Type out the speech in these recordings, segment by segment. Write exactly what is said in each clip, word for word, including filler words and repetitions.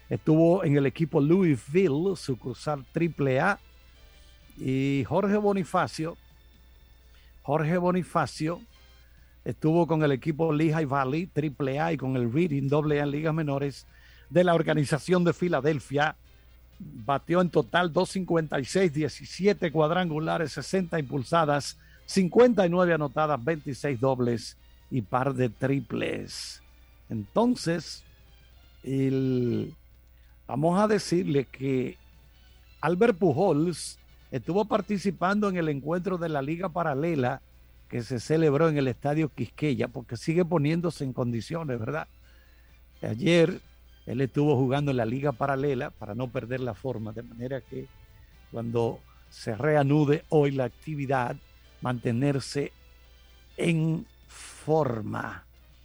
estuvo en el equipo Louisville, sucursal triple A, y Jorge Bonifacio, Jorge Bonifacio estuvo con el equipo Lehigh Valley triple A y con el Reading doble A en ligas menores de la organización de Filadelfia. Batió en total doscientos cincuenta y seis, diecisiete cuadrangulares, sesenta impulsadas, cincuenta y nueve anotadas, veintiséis dobles y par de triples. Entonces, el, vamos a decirle que Albert Pujols estuvo participando en el encuentro de la Liga Paralela que se celebró en el Estadio Quisqueya, porque sigue poniéndose en condiciones, ¿verdad? Ayer él estuvo jugando en la Liga Paralela para no perder la forma, de manera que cuando se reanude hoy la actividad, mantenerse en forma.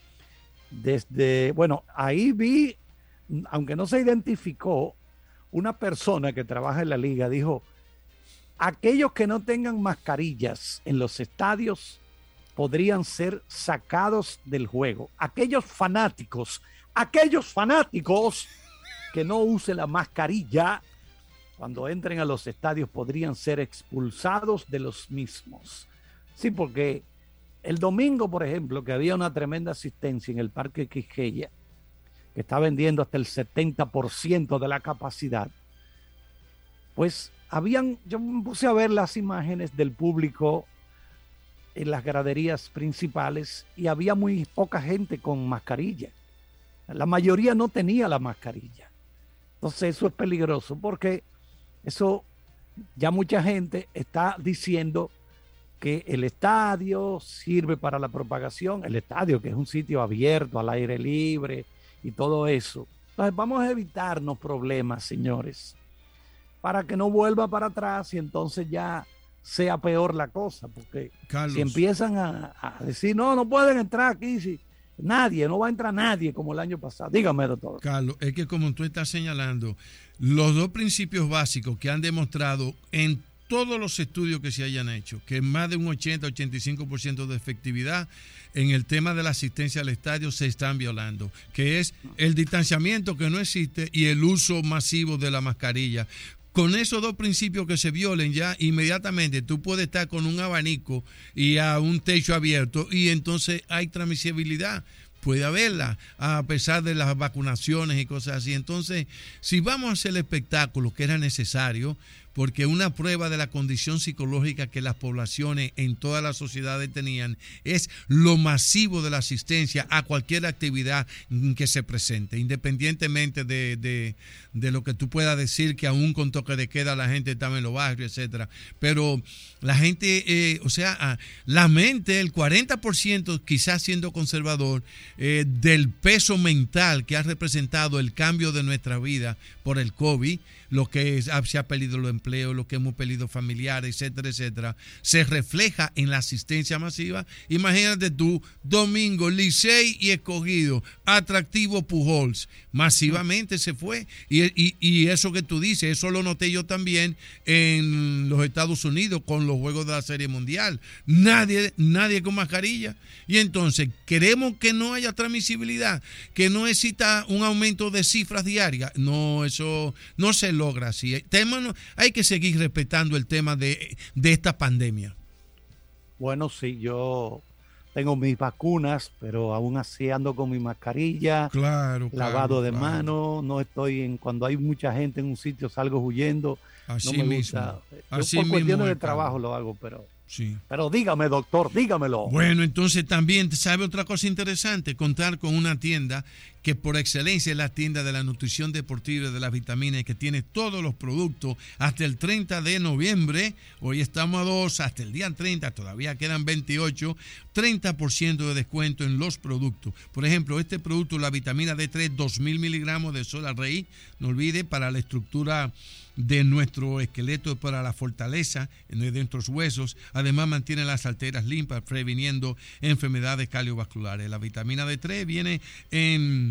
Desde, bueno, ahí vi, aunque no se identificó, una persona que trabaja en la liga dijo, aquellos que no tengan mascarillas en los estadios podrían ser sacados del juego. Aquellos fanáticos, aquellos fanáticos que no usen la mascarilla cuando entren a los estadios podrían ser expulsados de los mismos. Sí, porque el domingo, por ejemplo, que había una tremenda asistencia en el Parque Quisqueya, que está vendiendo hasta el setenta por ciento de la capacidad, pues habían, yo me puse a ver las imágenes del público en las graderías principales y había muy poca gente con mascarilla. La mayoría no tenía la mascarilla. Entonces eso es peligroso porque eso ya mucha gente está diciendo que el estadio sirve para la propagación, el estadio que es un sitio abierto, al aire libre y todo eso. Entonces vamos a evitarnos problemas, señores, para que no vuelva para atrás y entonces ya sea peor la cosa, porque Carlos, si empiezan a, a decir, no, no pueden entrar aquí, si nadie, no va a entrar nadie como el año pasado. Dígame, doctor. Carlos, es que como tú estás señalando, los dos principios básicos que han demostrado en todos los estudios que se hayan hecho, que más de un ochenta a ochenta y cinco por ciento de efectividad en el tema de la asistencia al estadio se están violando, que es el distanciamiento que no existe y el uso masivo de la mascarilla. Con esos dos principios que se violen, ya inmediatamente tú puedes estar con un abanico y a un techo abierto y entonces hay transmisibilidad. Puede haberla, a pesar de las vacunaciones y cosas así. Entonces, si vamos a hacer el espectáculo que era necesario, porque una prueba de la condición psicológica que las poblaciones en todas las sociedades tenían es lo masivo de la asistencia a cualquier actividad que se presente, independientemente de, de, de lo que tú puedas decir, que aún con toque de queda la gente estaba en los barrios, etcétera. Pero la gente, eh, o sea, la mente, el cuarenta por ciento, quizás siendo conservador, eh, del peso mental que ha representado el cambio de nuestra vida por el COVID, lo que es, se ha perdido los empleos, lo que hemos perdido familiares, etcétera, etcétera, se refleja en la asistencia masiva. Imagínate tú, domingo, Licey y Escogido, atractivo Pujols, masivamente se fue. Y, y, y eso que tú dices, eso lo noté yo también en los Estados Unidos con los juegos de la Serie Mundial. Nadie, nadie con mascarilla. Y entonces, queremos que no haya transmisibilidad, que no exista un aumento de cifras diarias. No, eso no se logra así. Tema, hay que seguir respetando el tema de, de esta pandemia. Bueno, sí, yo tengo mis vacunas, pero aún así ando con mi mascarilla, claro, lavado claro, de claro. mano, no estoy en, cuando hay mucha gente en un sitio salgo huyendo, así no me mismo, gusta. así Yo por cuestiones de mismo, trabajo lo hago, pero sí. Pero dígame, doctor, dígamelo. Bueno, entonces también, ¿sabe otra cosa interesante? Contar con una tienda que por excelencia es la tienda de la nutrición deportiva y de las vitaminas, que tiene todos los productos hasta el treinta de noviembre. Hoy estamos a dos, hasta el día treinta, todavía quedan veintiocho, treinta por ciento de descuento en los productos. Por ejemplo, este producto, la vitamina D tres, dos mil miligramos de sola raíz, no olvide, para la estructura de nuestro esqueleto, para la fortaleza de nuestros huesos. Además mantiene las arterias limpias, previniendo enfermedades cardiovasculares. La vitamina D tres viene en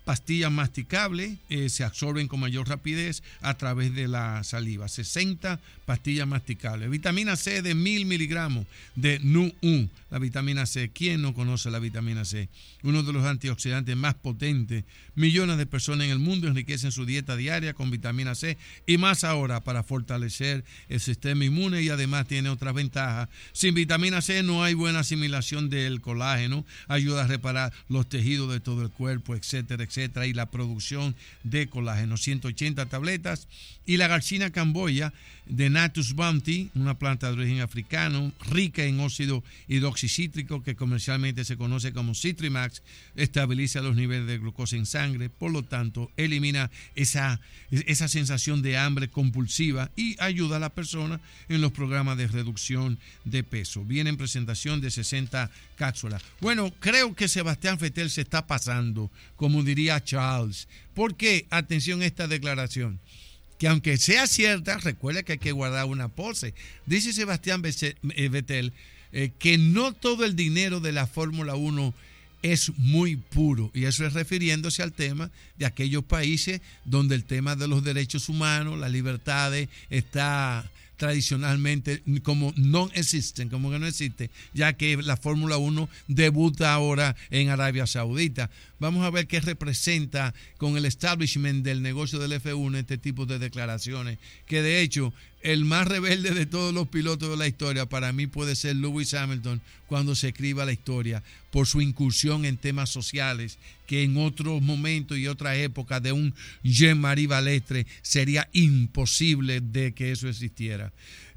pastillas masticables, eh, se absorben con mayor rapidez a través de la saliva. sesenta pastillas masticables. Vitamina C de mil miligramos de N U U. La vitamina C. ¿Quién no conoce la vitamina C? Uno de los antioxidantes más potentes. Millones de personas en el mundo enriquecen su dieta diaria con vitamina C y más ahora para fortalecer el sistema inmune, y además tiene otras ventajas. Sin vitamina C no hay buena asimilación del colágeno, ayuda a reparar los tejidos de todo el cuerpo, etcétera, etcétera, y la producción de colágeno. ciento ochenta tabletas. Y la garcina camboya de Natus Bounty, una planta de origen africano, rica en óxido hidroxicítrico que comercialmente se conoce como Citrimax, estabiliza los niveles de glucosa en sangre, por lo tanto elimina esa, esa sensación de hambre compulsiva y ayuda a la persona en los programas de reducción de peso. Viene en presentación de sesenta cápsulas. Bueno, creo que Sebastián Vettel se está pasando, como diría Charles. ¿Por qué? Atención a esta declaración, que aunque sea cierta, recuerda que hay que guardar una pose. Dice Sebastián Vettel eh, que no todo el dinero de la Fórmula uno es muy puro, y eso es refiriéndose al tema de aquellos países donde el tema de los derechos humanos, las libertades, está tradicionalmente como no existen, como que no existe, ya que la Fórmula uno debuta ahora en Arabia Saudita. Vamos a ver qué representa con el establishment del negocio del F uno este tipo de declaraciones, que de hecho el más rebelde de todos los pilotos de la historia para mí puede ser Lewis Hamilton cuando se escriba la historia, por su incursión en temas sociales que en otros momentos y otras épocas de un Jean-Marie Balestre sería imposible de que eso existiera.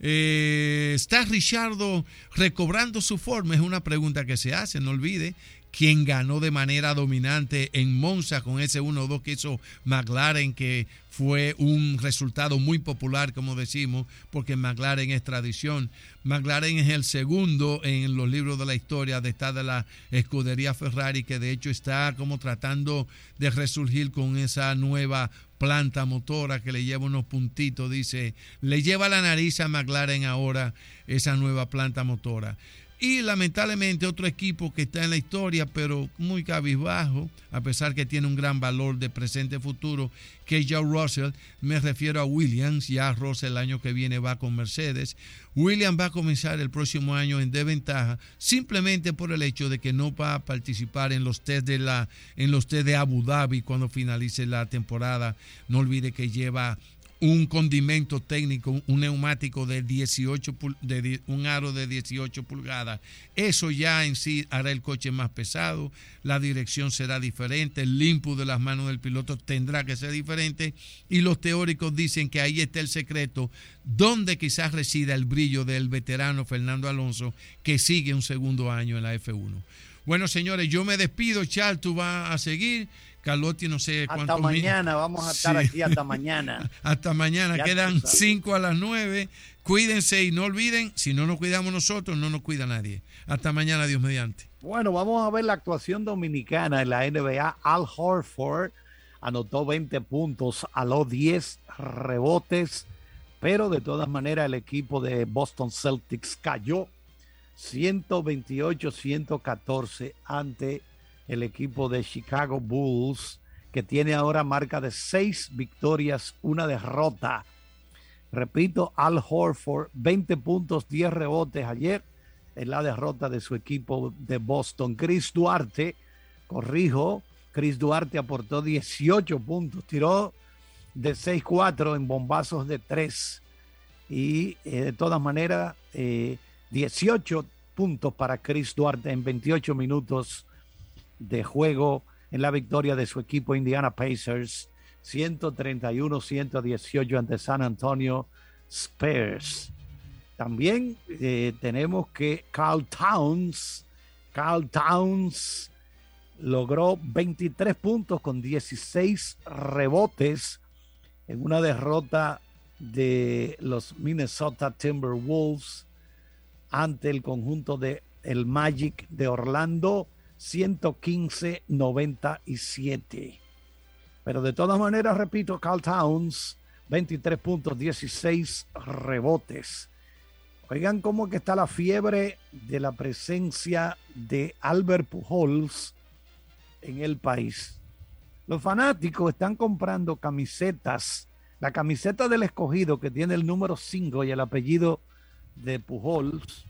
Eh, ¿Está Ricciardo recobrando su forma? Es una pregunta que se hace, no olvide. Quien ganó de manera dominante en Monza con ese uno dos que hizo McLaren, que fue un resultado muy popular, como decimos, porque McLaren es tradición. McLaren es el segundo en los libros de la historia de estar de la escudería Ferrari, que de hecho está como tratando de resurgir con esa nueva planta motora que le lleva unos puntitos, dice, le lleva la nariz a McLaren ahora esa nueva planta motora. Y lamentablemente otro equipo que está en la historia, pero muy cabizbajo, a pesar que tiene un gran valor de presente y futuro, que es George Russell. Me refiero a Williams. Ya Russell el año que viene va con Mercedes. Williams va a comenzar el próximo año en desventaja, simplemente por el hecho de que no va a participar en los test de la, en los test de Abu Dhabi cuando finalice la temporada. No olvide que lleva un condimento técnico, un neumático de dieciocho, de un aro de dieciocho pulgadas. Eso ya en sí hará el coche más pesado, la dirección será diferente, el input de las manos del piloto tendrá que ser diferente, y los teóricos dicen que ahí está el secreto, donde quizás resida el brillo del veterano Fernando Alonso, que sigue un segundo año en la F uno. Bueno, señores, yo me despido. Charles, tú vas a seguir. Carlotti, no sé cuánto. Hasta mañana, vamos a estar sí. aquí hasta mañana. Hasta mañana, ya quedan cinco a las nueve. Cuídense y no olviden, si no nos cuidamos nosotros, no nos cuida nadie. Hasta mañana, Dios mediante. Bueno, vamos a ver la actuación dominicana en la N B A. Al Horford anotó veinte puntos, aló diez rebotes, pero de todas maneras el equipo de Boston Celtics cayó ciento veintiocho a ciento catorce ante el equipo de Chicago Bulls, que tiene ahora marca de seis victorias, una derrota. Repito, Al Horford, veinte puntos, diez rebotes ayer en la derrota de su equipo de Boston. Chris Duarte, corrijo, Chris Duarte aportó dieciocho puntos, tiró de seis cuatro en bombazos de tres. Y eh, de todas maneras, eh, dieciocho puntos para Chris Duarte en veintiocho minutos de juego en la victoria de su equipo Indiana Pacers, ciento treinta y uno a ciento dieciocho ante San Antonio Spurs. También eh, tenemos que Karl Towns, Karl Towns logró veintitrés puntos con dieciséis rebotes en una derrota de los Minnesota Timberwolves ante el conjunto de el Magic de Orlando, ciento quince a noventa y siete. Pero de todas maneras, repito, Karl Towns, veintitrés puntos, dieciséis rebotes. Oigan cómo que está la fiebre de la presencia de Albert Pujols en el país. Los fanáticos están comprando camisetas. La camiseta del Escogido, que tiene el número cinco y el apellido de Pujols,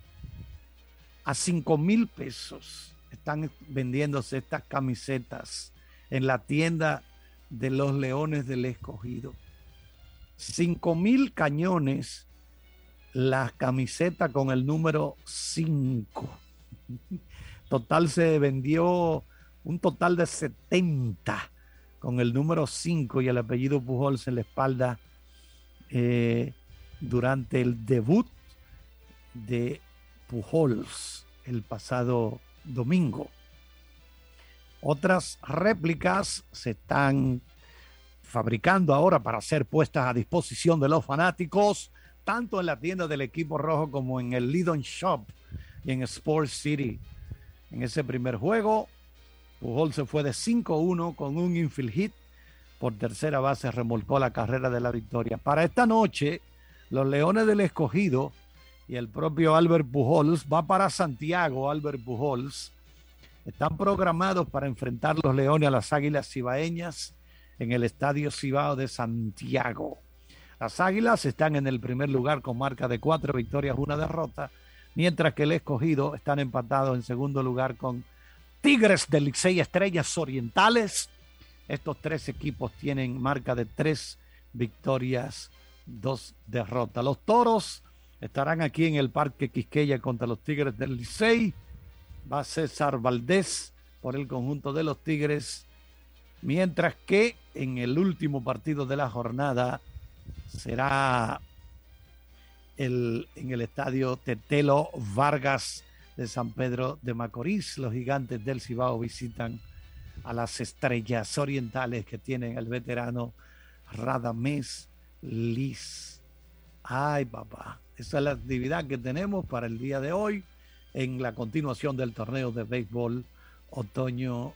a cinco mil pesos están vendiéndose estas camisetas en la tienda de los Leones del Escogido. Cinco mil cañones la camiseta con el número cinco. Total se vendió un total de setenta con el número cinco y el apellido Pujols en la espalda eh, durante el debut de Pujols el pasado domingo. Otras réplicas se están fabricando ahora para ser puestas a disposición de los fanáticos, tanto en la tienda del equipo rojo como en el Lidon Shop y en Sports City. En ese primer juego, Pujols se fue de cinco uno con un infield hit. Por tercera base remolcó la carrera de la victoria. Para esta noche, los Leones del Escogido y el propio Albert Pujols, va para Santiago. Albert Pujols, están programados para enfrentar los Leones a las Águilas Cibaeñas en el Estadio Cibao de Santiago. Las Águilas están en el primer lugar con marca de cuatro victorias, una derrota, mientras que el Escogido están empatados en segundo lugar con Tigres del Licey, Estrellas Orientales. Estos tres equipos tienen marca de tres victorias, dos derrotas. Los Toros estarán aquí en el Parque Quisqueya contra los Tigres del Licey. Va César Valdés por el conjunto de los Tigres, mientras que en el último partido de la jornada será el, en el estadio Tetelo Vargas de San Pedro de Macorís. Los Gigantes del Cibao visitan a las Estrellas Orientales, que tienen el veterano Radamés Liz. Ay, papá, esa es la actividad que tenemos para el día de hoy en la continuación del torneo de béisbol otoño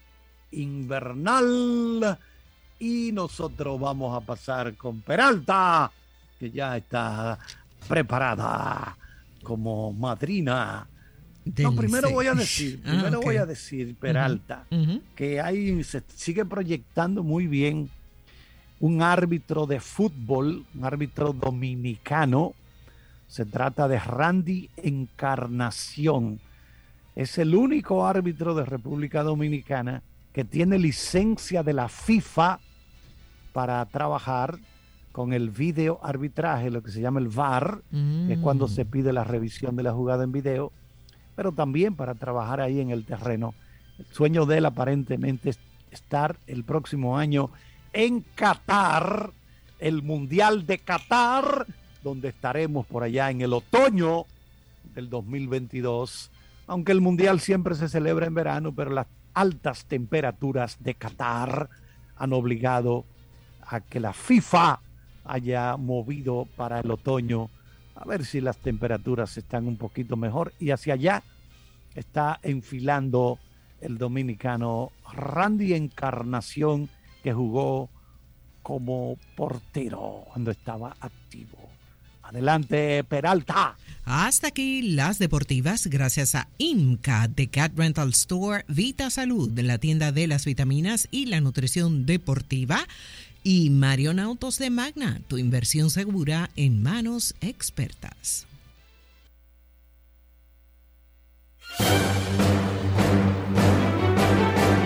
invernal. Y nosotros vamos a pasar con Peralta, que ya está preparada como madrina. No, primero voy a decir, primero ah, okay. voy a decir, Peralta, uh-huh. Uh-huh. que ahí se sigue proyectando muy bien un árbitro de fútbol, un árbitro dominicano. Se trata de Randy Encarnación. Es el único árbitro de República Dominicana que tiene licencia de la FIFA para trabajar con el video arbitraje, lo que se llama el V A R, mm. que es cuando se pide la revisión de la jugada en video, pero también para trabajar ahí en el terreno. El sueño de él aparentemente es estar el próximo año en Qatar, el Mundial de Qatar, donde estaremos por allá en el otoño del dos mil veintidós, aunque el Mundial siempre se celebra en verano, pero las altas temperaturas de Qatar han obligado a que la FIFA haya movido para el otoño, a ver si las temperaturas están un poquito mejor, y hacia allá está enfilando el dominicano Randy Encarnación, que jugó como portero cuando estaba activo. Adelante, Peralta. Hasta aquí las deportivas, gracias a IMCA de Cat Rental Store, Vita Salud, de la tienda de las vitaminas y la nutrición deportiva, y Marion Autos de Magna, tu inversión segura en manos expertas.